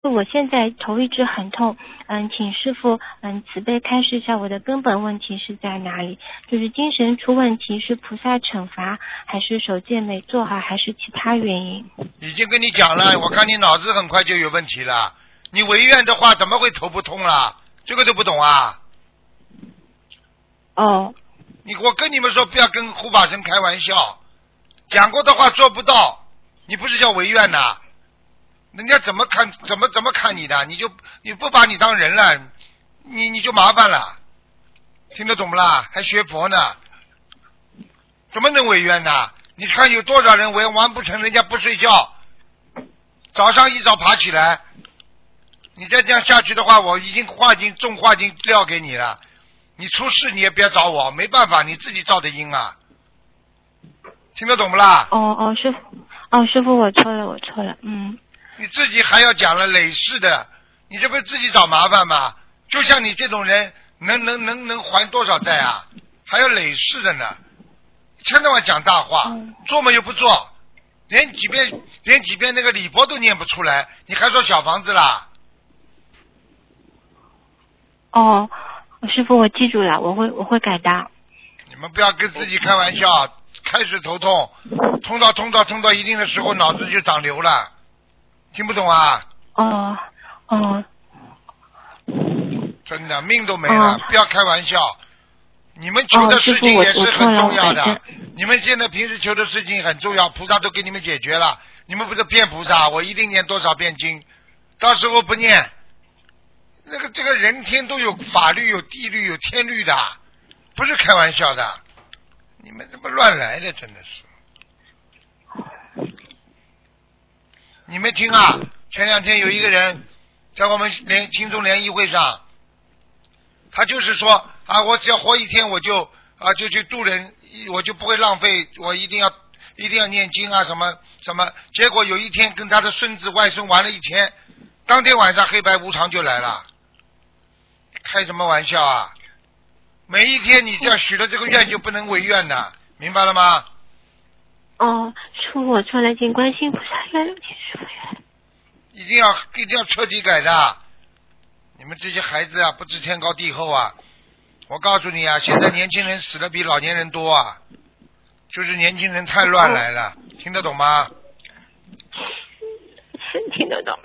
我现在头一直很痛，请师傅慈悲开示一下我的根本问题是在哪里？就是精神出问题是菩萨惩罚，还是手戒没做好，还是其他原因？ 已经跟你讲了，我看你脑子很快就有问题了。你违愿的话，怎么会头不痛了？这个都不懂啊？ 哦。 我跟你们说，不要跟护法神开玩笑，讲过的话做不到，你不是叫违愿呐？人家怎么看怎么看你的？你不把你当人了，你就麻烦了。听得懂不啦？还学佛呢？怎么能违愿呢？你看有多少人完不成，人家不睡觉，早上一早爬起来。你再这样下去的话，我已经种化经撂给你了。你出事你也别找我，没办法，你自己造的因啊。听得懂不啦？ 师傅，我错了。 你自己还要讲了累世的，你这不是自己找麻烦吗？就像你这种人，能还多少债啊？还要累世的呢，千万讲大话，做嘛又不做，连几遍那个礼佛都念不出来，你还说小房子啦？ 哦，师傅，我记住了，我会改的。 你们不要跟自己开玩笑，开始头痛，痛到一定的时候，脑子就长瘤了，听不懂啊？ 哦。 真的命都没了，不要开玩笑。你们求的事情也是很重要的，你们现在平时求的事情很重要，菩萨都给你们解决了。你们不是骗菩萨，我一定念多少遍经，到时候不念，这个人天都有法律、有地律、有天律的，不是开玩笑的。你们怎么乱来的？真的是。你没听啊？前两天有一个人在我们轻松联谊会上，他就是说啊，我只要活一天，我就去度人，我就不会浪费，我一定要念经啊什么什么。结果有一天跟他的孙子外孙玩了一天，当天晚上黑白无常就来了。开什么玩笑啊！每一天你只要许了这个愿就不能违愿的，明白了吗？ 师傅，我错了，请观世音菩萨原谅，请师傅原谅。 一定要彻底改的。你们这些孩子啊，不知天高地厚啊！我告诉你啊，现在年轻人死的比老年人多啊，就是年轻人太乱来了，听得懂吗？ 听得懂。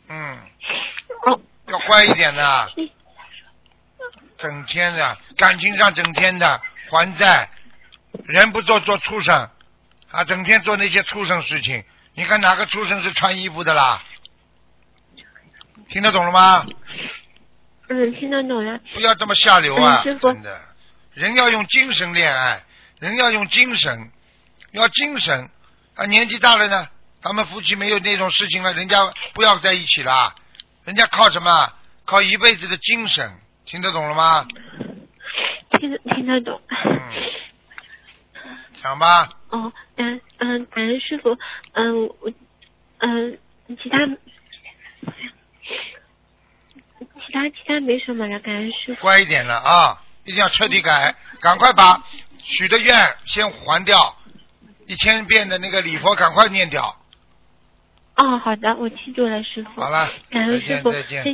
要乖一点的。整天的感情上整天的还债，人不做畜生啊，整天做那些畜生事情。你看哪个畜生是穿衣服的啦？听得懂了吗？ 听得懂了。 不要这么下流啊！真的，人要用精神恋爱，人要用精神，要精神啊！年纪大了呢，他们夫妻没有那种事情了，人家不要在一起了，人家靠什么？靠一辈子的精神。听得懂了吗？ 听得懂。 讲吧。 感恩师傅。其他没什么了，感恩师傅。 乖一点了啊！一定要彻底改，赶快把许的愿先还掉，1000遍的那个礼佛赶快念掉。 好的，我记住了，师傅。 好了， 感恩师傅。 再见。